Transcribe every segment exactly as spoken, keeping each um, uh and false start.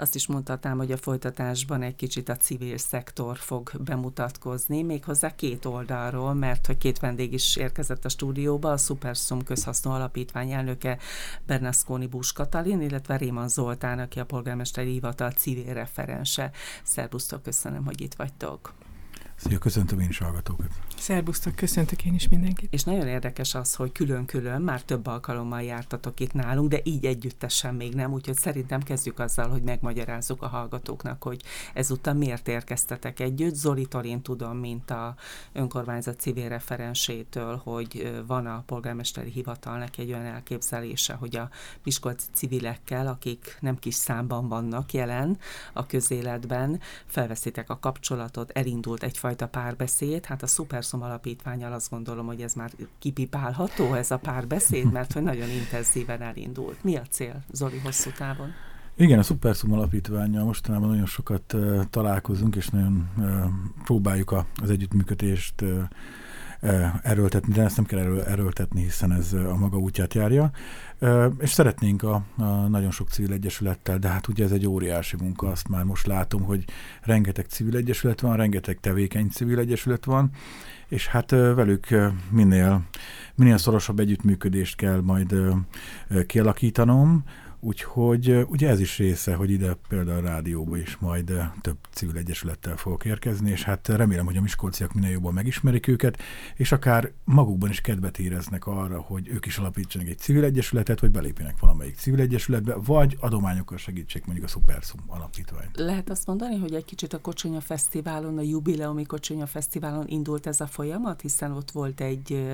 Azt is mondhatnám, hogy a folytatásban egy kicsit a civil szektor fog bemutatkozni, méghozzá két oldalról, mert hogy két vendég is érkezett a stúdióba, a Szuperszum közhasznú alapítvány elnöke Bernasconi Bús Katalin, illetve Réman Zoltán, aki a polgármesteri hivatal civil referense. Szerbusztok, köszönöm, hogy itt vagytok. Szia, köszöntöm én is hallgatókat. Szerbusztok, köszöntök én is mindenkit. És nagyon érdekes az, hogy külön-külön már több alkalommal jártatok itt nálunk, de így együttesen még nem, úgyhogy szerintem kezdjük azzal, hogy megmagyarázzuk a hallgatóknak, hogy ezúttal miért érkeztetek együtt. Zolitól én tudom, mint a önkormányzat civil referensétől, hogy van a polgármesteri hivatalnak egy olyan elképzelése, hogy a miskolci civilekkel, akik nem kis számban vannak jelen a közéletben, felveszitek a kapcsolatot, elindult egyfajta párbeszéd, hát a Szuperszum alapítvánnyal azt gondolom, hogy ez már kipipálható, ez a párbeszéd, mert hogy nagyon intenzíven elindult. Mi a cél, Zoli, hosszú távon? Igen, a Szuperszum alapítvánnyal mostanában nagyon sokat uh, találkozunk, és nagyon uh, próbáljuk a, az együttműködést uh, uh, erőltetni, de ezt nem kell erő, erőltetni, hiszen ez uh, a maga útját járja. Uh, és szeretnénk a, a nagyon sok civil egyesülettel, de hát ugye ez egy óriási munka, azt már most látom, hogy rengeteg civil egyesület van, rengeteg tevékeny civil egyesület van, és hát velük minél, minél szorosabb együttműködést kell majd kialakítanom, úgyhogy ugye ez is része, hogy ide például a rádióba is majd több civil egyesülettel fogok érkezni, és hát remélem, hogy a miskolciak minél jobban megismerik őket, és akár magukban is kedvet éreznek arra, hogy ők is alapítsanak egy civil egyesületet, vagy belépjenek valamelyik civil egyesületbe, vagy adományokkal segítsék mondjuk a Szuperszum alapítványt. Lehet azt mondani, hogy egy kicsit a Kocsonya Fesztiválon, a jubileumi Kocsonya Fesztiválon indult ez a folyamat, hiszen ott volt egy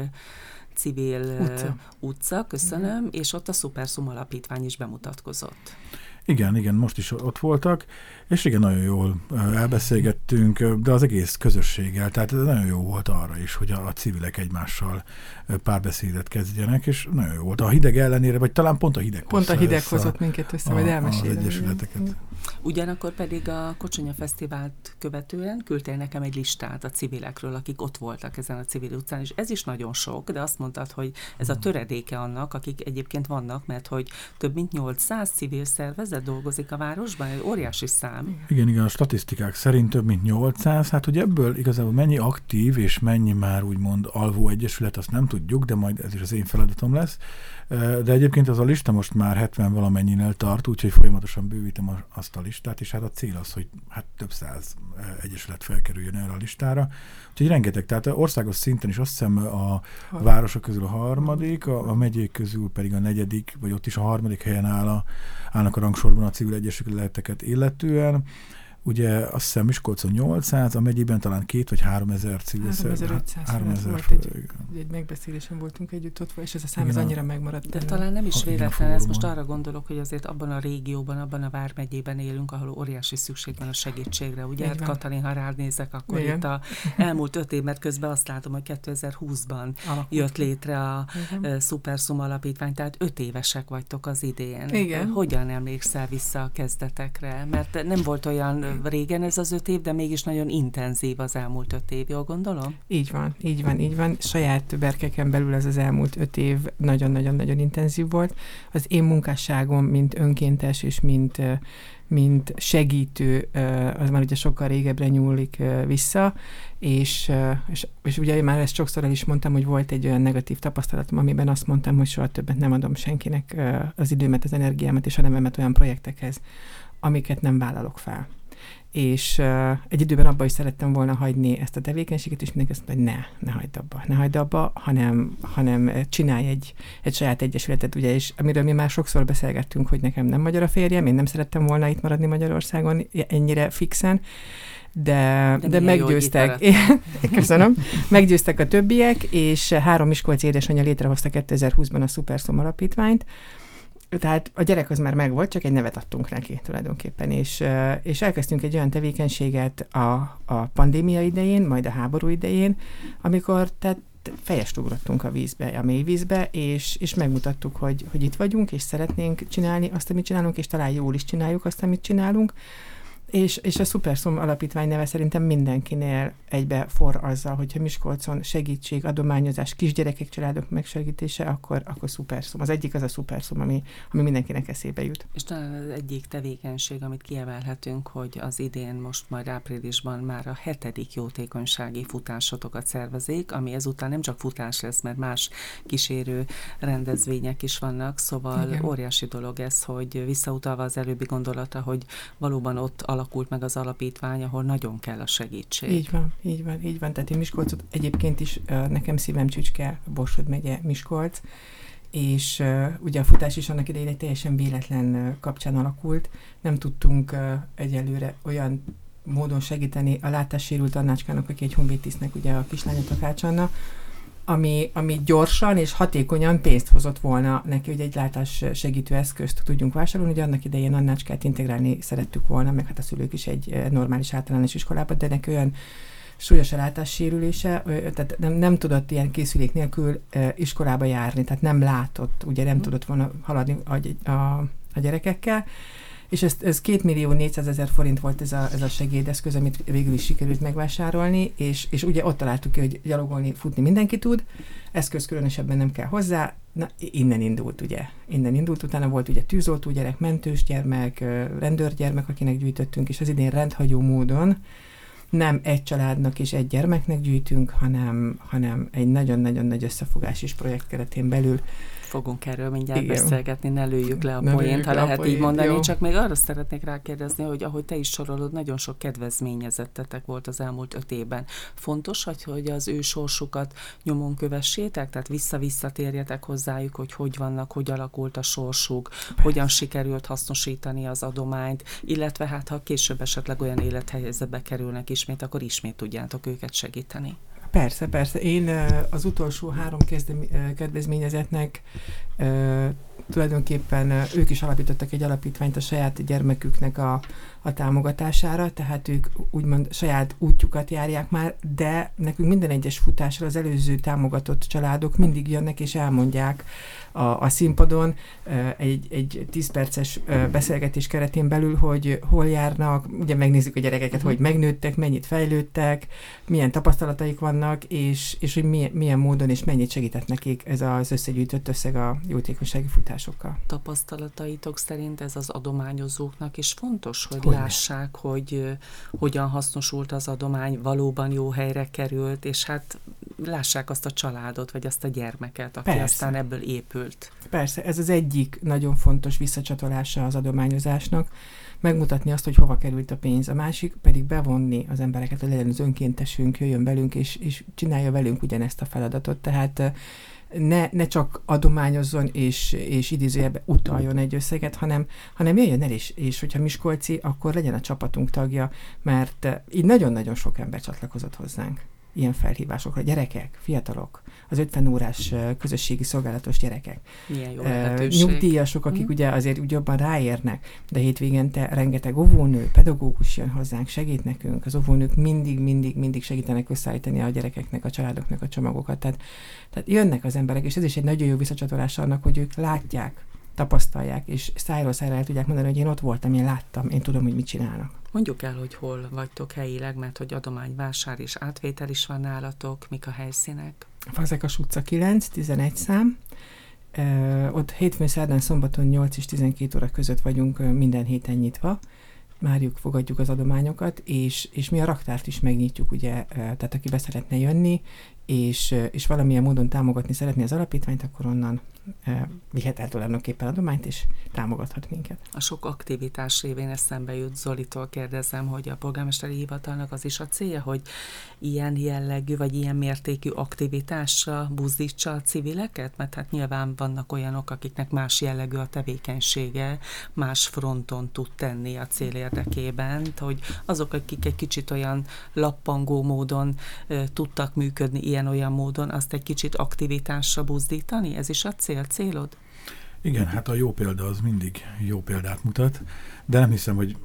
civil utca, utca köszönöm, igen. És ott a Szuperszum alapítvány is bemutatkozott. Igen, igen, most is ott voltak, és igen, nagyon jól elbeszélgettünk, de az egész közösséggel, tehát ez nagyon jó volt arra is, hogy a, a civilek egymással párbeszédet kezdjenek, és nagyon jó volt. A hideg ellenére, vagy talán pont a hideg Pont a hideg hozott minket össze, majd elmesélem. Az egyesületeket. Ugyanakkor pedig a Kocsonya Fesztivált követően küldtél nekem egy listát a civilekről, akik ott voltak ezen a civil utcán, és ez is nagyon sok, de azt mondtad, hogy ez a töredéke annak, akik egyébként vannak, mert hogy több mint nyolcszáz civil szervezet dolgozik a városban, egy óriási szám. Igen, igen, a statisztikák szerint több mint nyolcszáz, hát hogy ebből igazából mennyi aktív és mennyi már úgymond alvó egyesület, azt nem tudjuk, de majd ez is az én feladatom lesz. De egyébként az a lista most már hetven valamennyinél tart, úgyhogy folyamatosan bővítem a, azt a listát, és hát a cél az, hogy hát több száz egyesület felkerüljön erre a listára. Úgyhogy rengeteg, tehát országos szinten is azt hiszem a városok közül a harmadik, a, a megyék közül pedig a negyedik, vagy ott is a harmadik helyen áll a, állnak a rangsorban a civil egyesületeket illetően. Ugye azt hiszem Miskolcon nyolcszáz, a megyében talán két vagy három ezer civil szervezet. háromezer-ötszáz volt egy, egy megbeszélésen voltunk együtt ott, és ez a szám igen, ez annyira megmaradt. De talán nem is véletlen, ez most arra gondolok, hogy azért abban a régióban, abban a vármegyében élünk, ahol óriási szükség van a segítségre. Ugye, hát Katalin, ha rád nézek, akkor igen. Itt a elmúlt öt év, mert közben azt látom, hogy kétezer-húszban alakult. Jött létre a igen. Szuperszum alapítvány, tehát öt évesek vagytok az idén. Igen. Hogyan emlékszel vissza a kezdetekre? Mert nem volt olyan régen ez az öt év, de mégis nagyon intenzív az elmúlt öt év, jól gondolom? Így van, így van, így van. Saját berkeken belül ez az elmúlt öt év nagyon-nagyon-nagyon intenzív volt. Az én munkásságom, mint önkéntes és mint, mint segítő, az már ugye sokkal régebbre nyúlik vissza, és, és, és ugye már ezt sokszor el is mondtam, hogy volt egy olyan negatív tapasztalatom, amiben azt mondtam, hogy soha többet nem adom senkinek az időmet, az energiámat és a nevemet olyan projektekhez, amiket nem vállalok fel. És uh, egy időben abba is szerettem volna hagyni ezt a tevékenységet, és mindenki azt mondta, hogy ne, ne hagyd abba, ne hagyd abba, hanem, hanem csinálj egy, egy saját egyesületet, ugye, és amiről mi már sokszor beszélgettünk, hogy nekem nem magyar a férjem, én nem szerettem volna itt maradni Magyarországon ennyire fixen, de, de, de meggyőztek. Köszönöm. Meggyőztek a többiek, és három miskolci édesanyja létrehozta kétezer-húszban a Szuperszum alapítványt. Tehát a gyerek az már megvolt, csak egy nevet adtunk neki tulajdonképpen, és, és elkezdtünk egy olyan tevékenységet a, a pandémia idején, majd a háború idején, amikor tehát fejest ugrottunk a vízbe, a mély vízbe, és, és megmutattuk, hogy, hogy itt vagyunk, és szeretnénk csinálni azt, amit csinálunk, és talán jól is csináljuk azt, amit csinálunk. És, és a Szuperszum alapítvány neve szerintem mindenkinél egybe forr azzal, hogyha Miskolcon segítség, adományozás, kisgyerekek, családok megsegítése, akkor, akkor Szuperszum. Az egyik az a Szuperszum, ami, ami mindenkinek eszébe jut. És talán az egyik tevékenység, amit kiemelhetünk, hogy az idén most majd áprilisban már a hetedik jótékonysági futásotokat szervezik, ami ezután nem csak futás lesz, mert más kísérő rendezvények is vannak, szóval igen. Óriási dolog ez, hogy visszautalva az előbbi gondolata, hogy valóban ott alakult meg az alapítvány, ahol nagyon kell a segítség. Így van, így van, így van. Tehát én Miskolcot egyébként is, nekem szívem csücske, Borsod megye, Miskolc, és uh, ugye a futás is annak idején egy teljesen véletlen uh, kapcsán alakult. Nem tudtunk uh, egyelőre olyan módon segíteni a látássérült Annácskának, aki egy honvédtisztnek, ugye a kislánya Takács Anna, ami, ami gyorsan és hatékonyan pénzt hozott volna neki, hogy egy látás segítő eszközt tudjunk vásárolni. Ugye annak idején Annácskát integrálni szerettük volna, meg hát a szülők is egy normális általános iskolába, de neki olyan súlyos a látássérülése, tehát nem, nem tudott ilyen készülék nélkül iskolába járni, tehát nem látott, ugye nem mm. tudott volna haladni a, a, a gyerekekkel. És ez, ez két millió négyszázezer forint volt ez a, ez a segédeszköz, amit végül is sikerült megvásárolni, és, és ugye ott találtuk ki, hogy gyalogolni, futni mindenki tud, eszköz különösebben nem kell hozzá, na innen indult ugye, innen indult, utána volt ugye tűzoltó gyerek, mentős gyermek, rendőrgyermek, akinek gyűjtöttünk, és az idén rendhagyó módon nem egy családnak és egy gyermeknek gyűjtünk, hanem, hanem egy nagyon-nagyon nagy összefogás és projekt keretén belül. Fogunk erről mindjárt igen. beszélgetni, ne lőjük le a ne poént, ha lehet poént, így mondani. jó. Csak még arra szeretnék rákérdezni, hogy ahogy te is sorolod, nagyon sok kedvezményezettetek volt az elmúlt öt évben. Fontos, hogy, hogy az ő sorsukat nyomon kövessétek, tehát vissza-visszatérjetek hozzájuk, hogy hogy vannak, hogy alakult a sorsuk, persze. hogyan sikerült hasznosítani az adományt, illetve hát ha később esetleg olyan élethelyzetbe kerülnek ismét, akkor ismét tudjátok őket segíteni. Persze, persze. Én az utolsó három kedvezményezetnek tulajdonképpen ők is alapítottak egy alapítványt a saját gyermeküknek a, a támogatására, tehát ők úgymond saját útjukat járják már, de nekünk minden egyes futásra az előző támogatott családok mindig jönnek és elmondják a, a színpadon egy, egy tíz perces beszélgetés keretén belül, hogy hol járnak, ugye megnézzük a gyerekeket, uh-huh. hogy megnőttek, mennyit fejlődtek, milyen tapasztalataik vannak, és, és hogy milyen, milyen módon és mennyit segített nekik ez az összegyűjtött összeg a jótékonysági futásokkal. Tapasztalataitok szerint ez az adományozóknak is fontos, hogy Hogyne. lássák, hogy uh, hogyan hasznosult az adomány, valóban jó helyre került, és hát lássák azt a családot, vagy azt a gyermeket, aki Persze. aztán ebből épült. Persze, ez az egyik nagyon fontos visszacsatolása az adományozásnak, megmutatni azt, hogy hova került a pénz. A másik pedig bevonni az embereket, hogy legyen az önkéntesünk, jöjjön velünk, és, és csinálja velünk ugyanezt a feladatot. Tehát ne, ne csak adományozzon és, és idézőjelben utaljon egy összeget, hanem, hanem jöjjön el is, és hogyha miskolci, akkor legyen a csapatunk tagja, mert így nagyon-nagyon sok ember csatlakozott hozzánk ilyen felhívásokra. Gyerekek, fiatalok, az ötven órás közösségi szolgálatos gyerekek. Milyen jó lehetőség. Nyugdíjasok, akik mm. ugye azért úgy jobban ráérnek, de hétvégente rengeteg óvónő, pedagógus jön hozzánk, segít nekünk. Az óvónők mindig, mindig, mindig segítenek összeállítani a gyerekeknek, a családoknak a csomagokat. Tehát, tehát jönnek az emberek, és ez is egy nagyon jó visszacsatolás annak, hogy ők látják, tapasztalják, és szájról szájra el tudják mondani, hogy én ott voltam, én láttam, én tudom, hogy mit csinálnak. Mondjuk el, hogy hol vagytok helyileg, mert hogy adományvásár és átvétel is van nálatok, mik a helyszínek? Fazekas utca kilenc, tizenegy szám. Ö, ott hétfőn, szerdán, szombaton nyolc és tizenkét óra között vagyunk minden héten nyitva. Várjuk, fogadjuk az adományokat, és, és mi a raktárt is megnyitjuk, ugye, tehát aki be szeretne jönni, és, és valamilyen módon támogatni szeretné az alapítványt, akkor onnan e, vihet el tulajdonképpen adományt, és támogathat minket. A sok aktivitás révén eszembe jut, Zolitól kérdezem, hogy a polgármesteri hivatalnak az is a célja, hogy ilyen jellegű, vagy ilyen mértékű aktivitásra buzdítsa a civileket? Mert hát nyilván vannak olyanok, akiknek más jellegű a tevékenysége, más fronton tud tenni a cél érdekében, hogy azok, akik egy kicsit olyan lappangó módon e, tudtak működni ilyen-olyan módon, azt egy kicsit aktivitásra buzdítani? Ez is a cél, célod? Igen, hát a jó példa az mindig jó példát mutat, de nem hiszem, hogy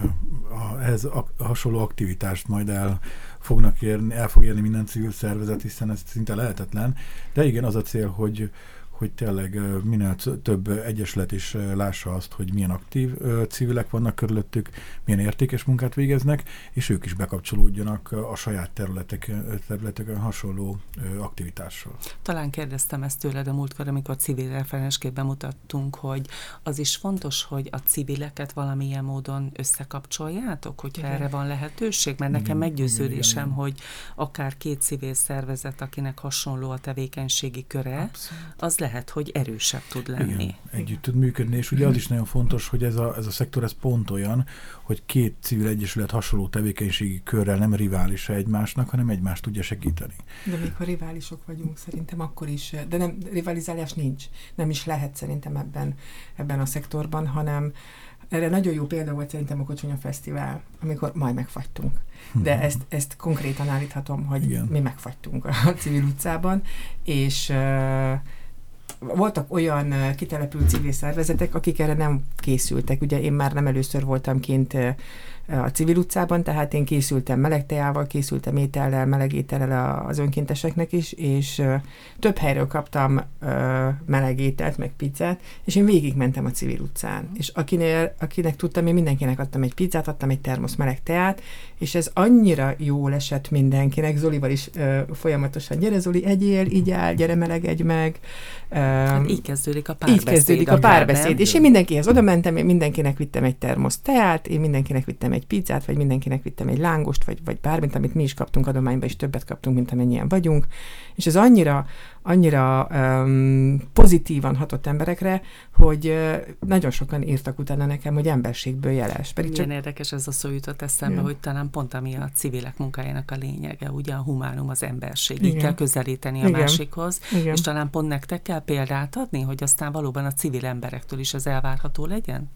ehhez a hasonló aktivitást majd el fognak érni, el fog érni minden civil szervezet, hiszen ez szinte lehetetlen. De igen, az a cél, hogy, hogy tényleg minél több egyesület is lássa azt, hogy milyen aktív civilek vannak körülöttük, milyen értékes munkát végeznek, és ők is bekapcsolódjanak a saját területek, területeken hasonló aktivitással. Talán kérdeztem ezt tőled a múltkor, amikor civil referensként bemutattunk, hogy az is fontos, hogy a civileket valamilyen módon összekapcsoljátok, hogyha igen. erre van lehetőség, mert nekem igen, meggyőződésem, igen, igen. hogy akár két civil szervezet, akinek hasonló a tevékenységi köre, abszolút. Az lehet, hogy erősebb tud lenni. Igen, együtt tud működni, és ugye az is nagyon fontos, hogy ez a, ez a szektor ez pont olyan, hogy két civil egyesület hasonló tevékenységi körrel nem riválisa egymásnak, hanem egymást tudja segíteni. De még ha riválisok vagyunk, szerintem akkor is, de nem, rivalizálás nincs, nem is lehet szerintem ebben, ebben a szektorban, hanem erre nagyon jó példa volt szerintem a Kocsonya Fesztivál, amikor majd megfagytunk. De ezt, ezt konkrétan állíthatom, hogy igen. mi megfagytunk a civil utcában, és uh, voltak olyan uh, kitelepült civil szervezetek, akik erre nem készültek. Ugye én már nem először voltam kint uh, a civil utcában, tehát én készültem meleg teával, készültem étellel, meleg étellel az önkénteseknek is, és uh, több helyről kaptam uh, meleg ételt, meg pizzát, és én végigmentem a civil utcán. És akinél, akinek tudtam, én mindenkinek adtam egy pizzát, adtam egy termosz meleg teát, és ez annyira jól esett mindenkinek, Zolival is uh, folyamatosan, gyere Zoli, egyél, így áll, gyere melegedj meg. Uh, hát így kezdődik a párbeszéd. Így kezdődik a párbeszéd, és én mindenkihez oda mentem, én mindenkinek vittem egy termosz teát, én mindenkinek vittem egy pizzát, vagy mindenkinek vittem egy lángost, vagy, vagy bármint, amit mi is kaptunk adományba, és többet kaptunk, mint amennyien vagyunk. És ez annyira, annyira um, pozitívan hatott emberekre, hogy uh, nagyon sokan írtak utána nekem, hogy emberségből jeles. Pedig milyen csak... érdekes ez a szó jutott eszembe, igen. hogy talán pont ami a civilek munkájának a lényege, ugye a humánum, az emberség. Igen. Így kell közelíteni a igen. másikhoz, igen. és talán pont nektek kell példát adni, hogy aztán valóban a civil emberektől is ez elvárható legyen?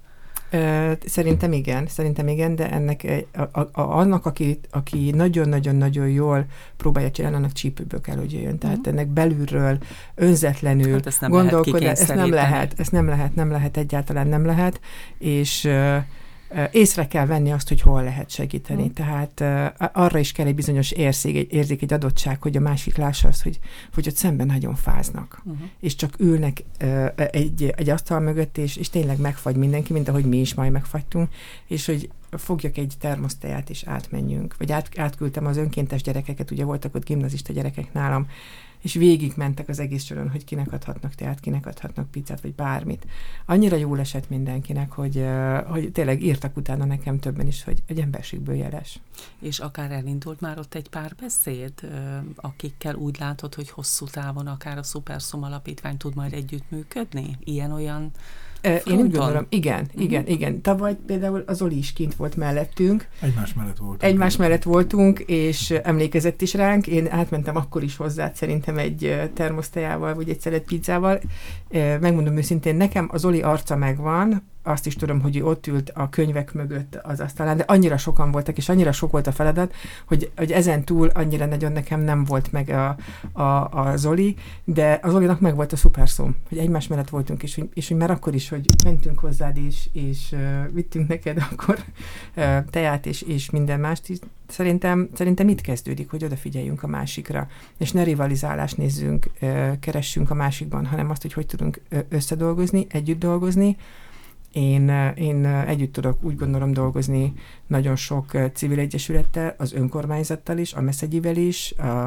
Szerintem igen, szerintem igen, de ennek a, a, a, annak, aki, aki nagyon-nagyon-nagyon jól próbálja csinálni, annak csípőből kell, hogy jöjjön. Tehát uh-huh. ennek belülről, önzetlenül hát ezt gondolkodni, ezt nem lehet, ezt nem lehet, nem lehet, egyáltalán nem lehet, és uh, észre kell venni azt, hogy hol lehet segíteni. Uh-huh. Tehát uh, arra is kell egy bizonyos érzék, egy, érzék, egy adottság, hogy a másik lássa azt, hogy, hogy ott szemben nagyon fáznak. Uh-huh. És csak ülnek uh, egy, egy asztal mögött, és, és tényleg megfagy mindenki, mint ahogy mi is majd megfagytunk, és hogy fogjak egy termoszteját, és átmenjünk. Vagy át, átküldtem az önkéntes gyerekeket, ugye voltak ott gimnazista gyerekek nálam, és végig mentek az egész soron, hogy kinek adhatnak teát, kinek adhatnak pizzát, vagy bármit. Annyira jól esett mindenkinek, hogy, hogy tényleg írtak utána nekem többen is, hogy egy emberségből jeles. És akár elindult már ott egy párbeszéd, akikkel úgy látod, hogy hosszú távon akár a Szuperszum Alapítvány tud majd együttműködni? Ilyen-olyan Én úgy gondolom, igen, igen, uh-huh. igen. Tavaly például az Zoli is kint volt mellettünk. Egymás mellett voltunk. Egymás mellett voltunk, és emlékezett is ránk. Én átmentem akkor is hozzá, szerintem egy termosztejával, vagy egy szelet pizzával. Megmondom őszintén, nekem az Zoli arca megvan, azt is tudom, hogy ott ült a könyvek mögött az asztalán, de annyira sokan voltak, és annyira sok volt a feladat, hogy, hogy ezen túl annyira nagyon nekem nem volt meg a, a, a Zoli, de a Zolinak meg volt a Szuperszum, hogy egymás mellett voltunk, és, és hogy már akkor is, hogy mentünk hozzád, és, és uh, vittünk neked akkor uh, teját, és, és minden mást is. Szerintem, szerintem itt kezdődik, hogy odafigyeljünk a másikra, és ne rivalizálást nézzünk, uh, keressünk a másikban, hanem azt, hogy hogy tudunk összedolgozni, együtt dolgozni. Én, én együtt tudok, úgy gondolom, dolgozni nagyon sok civil egyesülettel, az önkormányzattal is, a Meszegyivel is, a,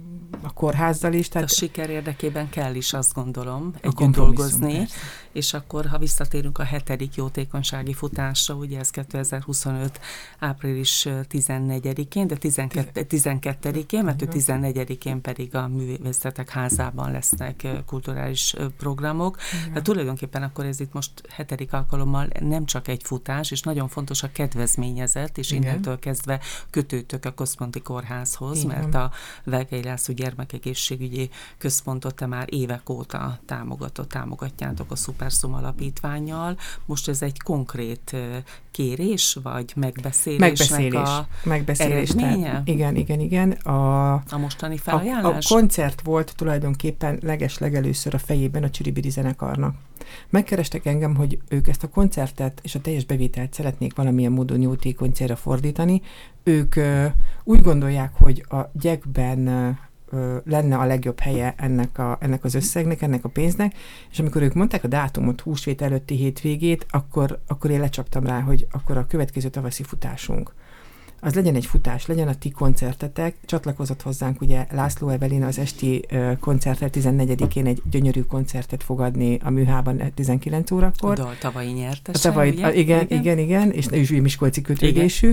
a kórházzal is. Tehát a siker érdekében kell is, azt gondolom, együtt dolgozni, persze. És akkor, ha visszatérünk a hetedik jótékonysági futásra, ugye ez kétezer-huszonöt április tizennegyedikén, de tizenkettedikén, mert ő tizennegyedikén pedig a Művészetek Házában lesznek kulturális programok. De tulajdonképpen akkor ez itt most hetedik alkalommal nem csak egy futás, és nagyon fontos a kedvezményezett, és igen. innentől kezdve kötődtök a Központi Kórházhoz, igen. mert a Vergely László Gyermekegészségügyi Központot te már évek óta támogatott, támogatjátok a Szuperszum Alapítvánnyal. Most ez egy konkrét kérés, vagy megbeszélésnek megbeszélés, a megbeszélés, eredménye? Tehát, igen, igen, igen. A, a mostani felajánlás? A, a koncert volt tulajdonképpen leges-legelőször a fejében a Csiribiri zenekarnak. Megkerestek engem, hogy ők ezt a koncertet és a teljes bevételt szeretnék valamilyen módon jótékony célra fordítani. Ők uh, úgy gondolják, hogy a gyekben uh, ö, lenne a legjobb helye ennek, a, ennek az összegnek, ennek a pénznek, és amikor ők mondták a dátumot, húsvét előtti hétvégét, akkor, akkor én lecsaptam rá, hogy akkor a következő tavaszi futásunk az legyen egy futás, legyen a ti koncertetek. Csatlakozott hozzánk ugye László Evelina az esti uh, koncerttel tizennegyedikén egy gyönyörű koncertet fogadni a Műhában tizenkilenc órakor. A dal tavalyi nyertese, a tavalyi, ugye? A, igen, igen, igen, igen, és ő is miskolci kötődésű.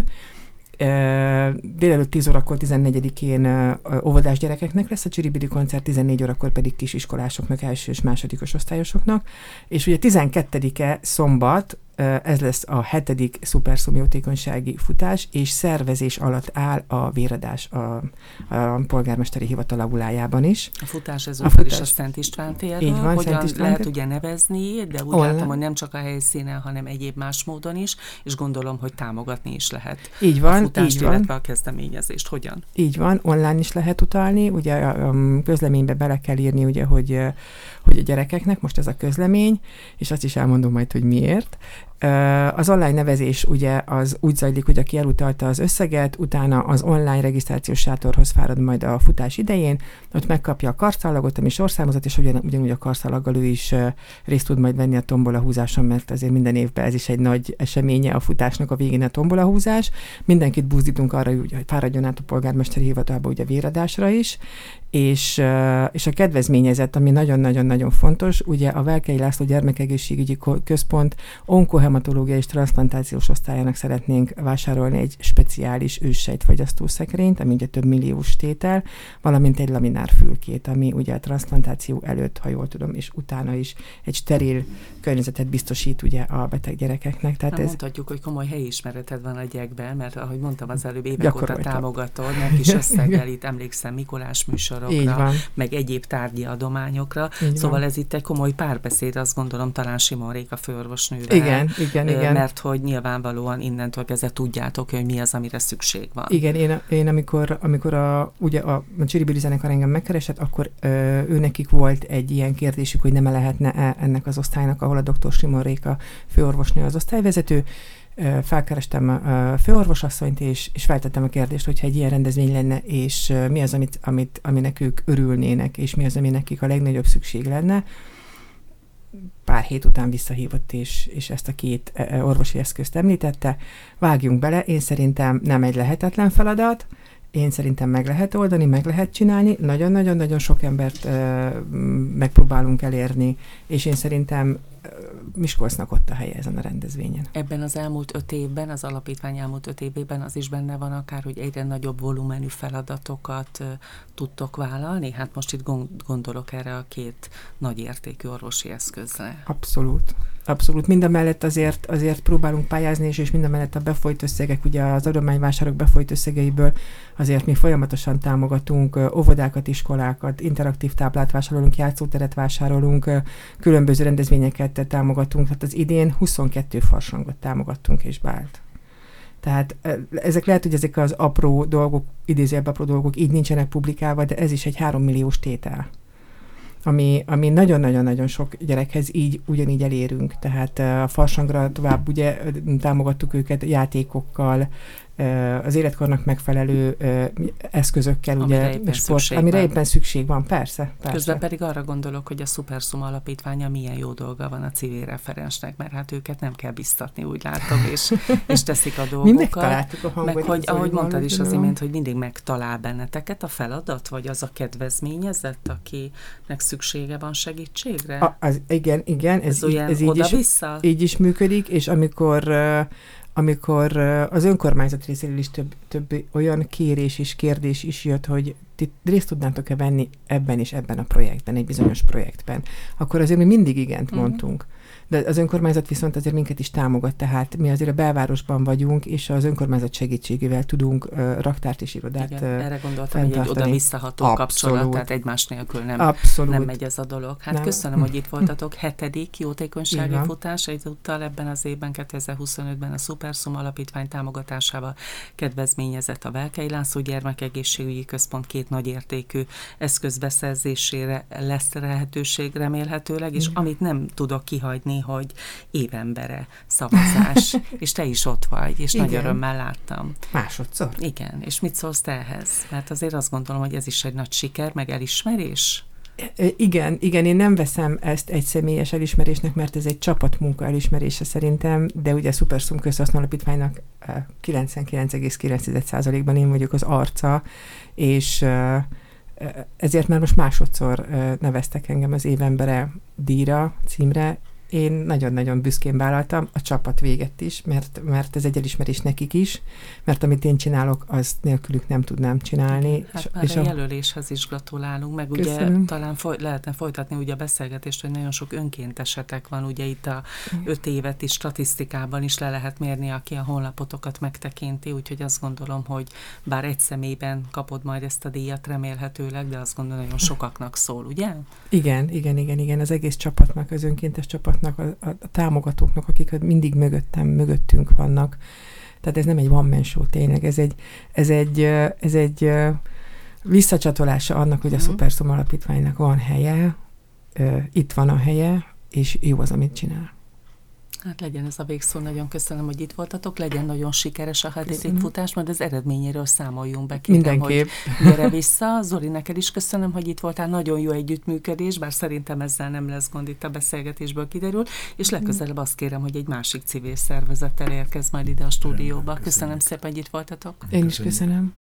Uh, délelőtt tíz órakor tizennegyedikén uh, óvodás gyerekeknek lesz a Csiribiri koncert, tizennégy órakor pedig kisiskolásoknak, első és másodikos osztályosoknak, és ugye tizenkettedike szombat, uh, ez lesz a hetedik szuperszum jótékonysági futás, és szervezés alatt áll a véradás a, a polgármesteri hivatal aulájában is. A futás ez a futás. is a Szent István térről, így van, hogyan Szent István lehet tér. ugye nevezni, de úgy Online. látom, hogy nem csak a helyszínen, hanem egyéb más módon is, és gondolom, hogy támogatni is lehet. Így van, a futást, így van. illetve a kezdeményezést. Hogyan? Így van, online is lehet utalni, ugye a közleménybe bele kell írni, ugye, hogy, hogy a gyerekeknek most ez a közlemény, és azt is elmondom majd, hogy miért. Az online nevezés ugye az úgy zajlik, hogy aki elutalta az összeget, utána az online regisztrációs sátorhoz fárad majd a futás idején, ott megkapja a karszalagot, ami sorszámozat, és ugyan, ugyanúgy a karszalaggal ő is részt tud majd venni a tombola húzáson, mert azért minden évben ez is egy nagy eseménye a futásnak a végén a tombola húzás. Mindenkit buzdítunk arra, hogy fáradjon át a polgármesteri hivatalba ugye véradásra is, és, és a kedvezményezett, ami nagyon-nagyon-nagyon fontos, ugye a Velkei László Gyermekegészségügyi Központ onkohematológiai és transzplantációs osztályának szeretnénk vásárolni egy speciális őssejtfogyasztó szekrényt, ami ugye több milliós tétel, valamint egy laminárfülkét, ami ugye a transzplantáció előtt, ha jól tudom, és utána is egy steril környezetet biztosít ugye a beteg gyerekeknek. Tehát nem ez mondhatjuk, hogy komoly helyismereted van a gyekben, mert ahogy mondtam az előbb, évek óta támogatod, meg kis összeggel itt emlékszem Mikulás műsorokra, meg egyéb tárgyi adományokra. Így szóval van. Ez itt egy komoly párbeszéd, azt gondolom, talán Simon Réka főorvosnővel. Igen, igen, igen. Mert hogy nyilvánvalóan innentől kezdve tudjátok, hogy mi az, amire szükség van. Igen, én, én amikor, amikor a, ugye a, a Csiribiri zenekar engem megkeresett, akkor ö, ő nekik volt egy ilyen kérdésük, hogy nem lehetne ennek az osztálynak, ahol a doktor Simon Réka főorvosnő az osztályvezető. Felkerestem a főorvosasszonyt, és, és feltettem a kérdést, hogyha egy ilyen rendezvény lenne, és mi az, amit, amit, aminek ők örülnének, és mi az, ami nekik a legnagyobb szükség lenne. Pár hét után visszahívott, és, és ezt a két orvosi eszközt említette. Vágjunk bele, én szerintem nem egy lehetetlen feladat, én szerintem meg lehet oldani, meg lehet csinálni, nagyon-nagyon-nagyon sok embert uh, megpróbálunk elérni, és én szerintem Miskolcnak ott a helye ezen a rendezvényen. Ebben az elmúlt öt évben, az alapítvány elmúlt öt évében az is benne van akár, hogy egyre nagyobb volumenű feladatokat uh, tudtok vállalni? Hát most itt gondolok erre a két nagy értékű orvosi eszközre. Abszolút. Abszolút. Mindemellett azért, azért próbálunk pályázni, és, és mindemellett a befolyt összegek, ugye az adományvásárok befolyt összegeiből azért mi folyamatosan támogatunk uh, óvodákat, iskolákat, interaktív táblát vásárolunk, játszóteret vásárolunk, uh, különböző rendezvényeket támogatunk, tehát az idén huszonkettő farsangot támogattunk és bált. Tehát ezek lehet, hogy ezek az apró dolgok, idézőjelben apró dolgok így nincsenek publikálva, de ez is egy három milliós tétel, ami, ami nagyon-nagyon-nagyon sok gyerekhez így ugyanígy elérünk. Tehát a farsangra tovább ugye támogattuk őket játékokkal, az életkornak megfelelő eszközökkel, amire ugye, éppen sport, szükség amire van. éppen szükség van, persze, persze. Közben pedig arra gondolok, hogy a Szuperszum alapítványa milyen jó dolga van a civil referensnek, mert hát őket nem kell biztatni, úgy látom, és, és teszik a dolgokat. Mindig találtuk a hangot. Meg hogy, ahogy mondtad is az imént, hogy mindig megtalál benneteket a feladat, vagy az a kedvezményezett, akinek szüksége van segítségre? A, az, igen, igen. Ez, ez, olyan ez így, is, így is működik, és amikor amikor az önkormányzat részéről is több, több olyan kérés és kérdés is jött, hogy ti részt tudnátok-e venni ebben és ebben a projektben, egy bizonyos projektben, akkor azért mi mindig igent mm-hmm. mondtunk. De az önkormányzat viszont azért minket is támogat, tehát mi azért a belvárosban vagyunk, és az önkormányzat segítségével tudunk uh, raktárt és irodát Igen, uh, erre gondoltam, hogy egy oda visszaható kapcsolat, tehát egymás nélkül nem, nem megy ez a dolog. Hát nem. Köszönöm, hogy itt voltatok. Hetedik jótékonysági futás, egyúttal ebben az évben, kétezer-huszonötben a Szuperszum alapítvány támogatásával kedvezményezett a Velkei László Gyermekegészségügyi Központ két nagyértékű eszköz beszerzésére lesz lehetőség remélhetőleg, és amit nem tudok kihagyni, hogy évembere szavazás, és te is ott vagy, és Igen. nagy örömmel láttam. Másodszor. Igen, és mit szólsz te ehhez? Mert azért azt gondolom, hogy ez is egy nagy siker, meg elismerés. Igen, igen, én nem veszem ezt egy személyes elismerésnek, mert ez egy csapatmunka elismerése szerintem, de ugye a Szuperszum Közhasznú Alapítványnak kilencvenkilenc egész kilenc százalékban én vagyok az arca, és ezért már most másodszor neveztek engem az évembere díjra, címre. Én nagyon-nagyon büszkén vállaltam, a csapat véget is, mert, mert ez egy elismerés nekik is, mert amit én csinálok, az nélkülük nem tudnám csinálni. Hát és, már és a a jelöléshez is gratulálunk, meg Köszönöm. ugye talán foly, lehetne folytatni ugye a beszélgetést, hogy nagyon sok önkéntesetek van, ugye itt a öt évet is statisztikában is le lehet mérni, aki a honlapotokat megtekinti, úgyhogy azt gondolom, hogy bár egy személyben kapod majd ezt a díjat remélhetőleg, de azt gondolom, nagyon sokaknak szól, ugye? Igen, igen, igen, igen, az egész csapatnak, az önkéntes csapatnak, a, a, a támogatóknak, akik mindig mögöttem, mögöttünk vannak. Tehát ez nem egy one-man show tényleg, ez egy, ez egy, ez egy visszacsatolása annak, hogy a Mhm. Szuperszum Alapítványnak van helye, itt van a helye, és jó az, amit csinál. Hát legyen ez a végszó, nagyon köszönöm, hogy itt voltatok, legyen nagyon sikeres a há dé té Köszönöm. futás, majd az eredményéről számoljunk be, kérem, Mindenképp. hogy gyere vissza. Zoli, neked is köszönöm, hogy itt voltál, nagyon jó együttműködés, bár szerintem ezzel nem lesz gond, itt a beszélgetésből kiderül, és legközelebb azt kérem, hogy egy másik civil szervezettel érkezz majd ide a stúdióba. Köszönöm szépen, hogy itt voltatok. Én is Köszönjük. köszönöm.